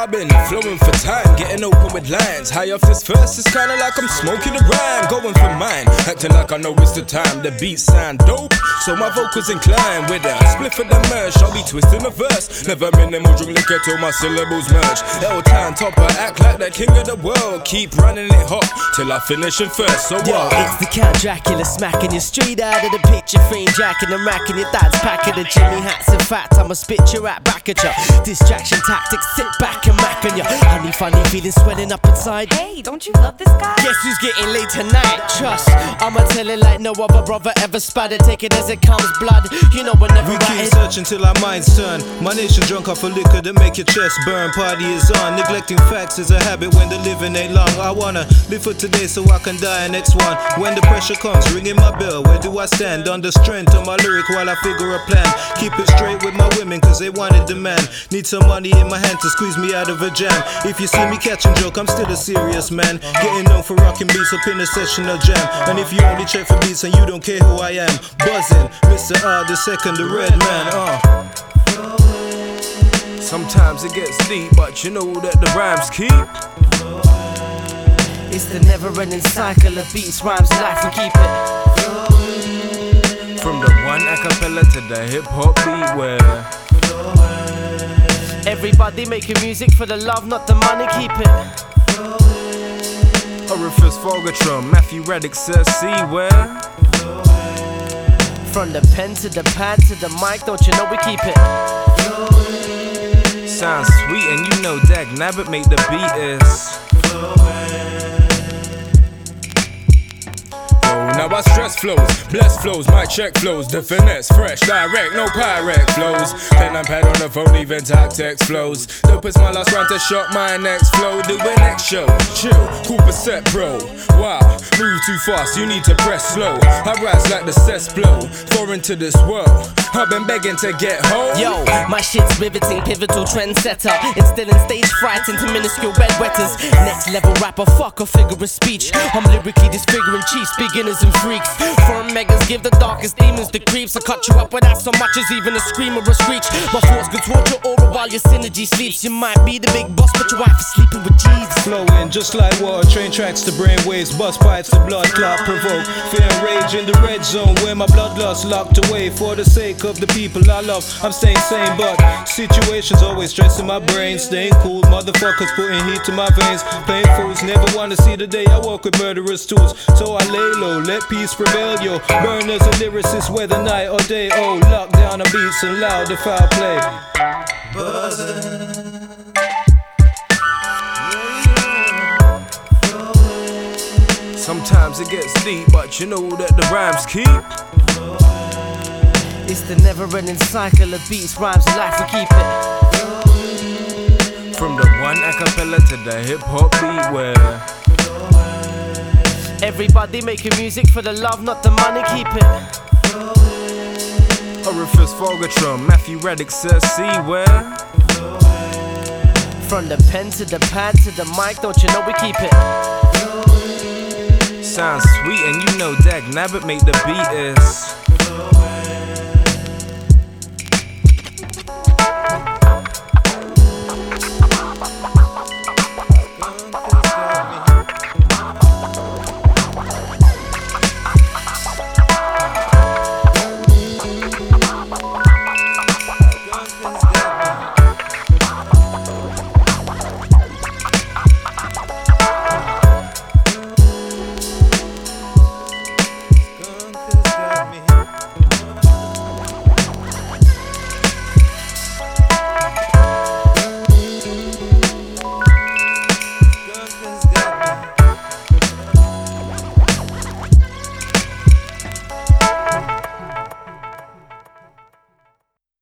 I've been flowing for time, getting open with lines. High off this verse, it's kinda like I'm smoking a rhyme. Going for mine, acting like I know it's the time. The beats sound dope, so my vocals incline. With a spliff of the merch, I'll be twisting the verse. Never minimal, drink liquor till my syllables merge. L-Town topper, act like the king of the world. Keep running it hot, till I finish it first. So what? It's the Count Dracula smacking you straight out of the picture frame, jacking and racking your dad's packing the Jimmy hats. In fact, I'ma spit your rap back at ya. Distraction tactics, sit back and mac on ya. Honey, funny feeling swelling up inside. Hey, don't you love this guy? Guess who's getting laid tonight? Trust, I'ma tell it like no other brother ever sputtered. Take it as it comes, blood. You know we're never We keep searching till our minds turn. My nation drunk off a liquor that make your chest burn. Party is on. Neglecting facts is a habit when the living ain't long. I wanna live for today so I can die next one. When the pressure comes, ringing my bell. Where do I stand? On the strength of my lyric while I figure a plan. Keep it straight with my women cause they wanted the man. Need some money in my hand to squeeze me out of a jam. If you see me catching joke, I'm still a serious man. Getting known for rocking beats up in a session of jam. And if you only check for beats and you don't care who I am, buzzing, Mr. R the second, the red man. Sometimes it gets deep, but you know that the rhymes keep. It's the never-ending cycle of beats, rhymes, life, we keep it. From the one acapella to the hip-hop beat where everybody making music for the love, not the money, keep it. Orifice Fogatron, Matthew Reddick says see where. From the pen to the pad to the mic, don't you know we keep it. Sounds sweet and you know Dag Nabbit make the beat is. Now I stress flows, bless flows, my check flows, the finesse, fresh, direct, no pirate flows. Pen and pad on the phone, even tactics flows. Dope is my last round to shot my next flow. Do a next show, chill, cool percent pro. Wow, move too fast, you need to press slow. I rise like the cesspool, foreign to this world. I've been begging to get home. Yo, my shit's riveting, pivotal trendsetter. Instilling stage fright into minuscule bedwetters. Next level rapper, fuck a figure of speech. I'm lyrically disfiguring chiefs, beginners and freaks. Foreign megas give the darkest demons the creeps. I cut you up without so much as even a scream or a screech. My thoughts go toward your aura while your synergy sleeps. You might be the big boss, but your wife is sleeping with G's. Flowing just like water, train tracks to brain waves, bust pipes to blood clot provoke. Fear and rage in the red zone where my bloodlust locked away. For the sake of the people I love, I'm staying sane, but situations always stressing my brain. Staying cool, motherfuckers putting heat to my veins. Playing fools, never wanna see the day I walk with murderous tools. So I lay low, let peace prevail, yo. Burners and lyricists, whether night or day. Oh, lock down the beats and loud the foul play. Sometimes it gets deep, but you know that the rhymes keep. It's the never-ending cycle of beats, rhymes, life, we keep it. From the one acapella to the hip-hop beat where everybody making music for the love, not the money, keep it. Orifice Fogatron, Matthew Reddick says see where. From the pen to the pad to the mic, don't you know we keep it. Sounds sweet and you know Dag Nabbit make the beat is.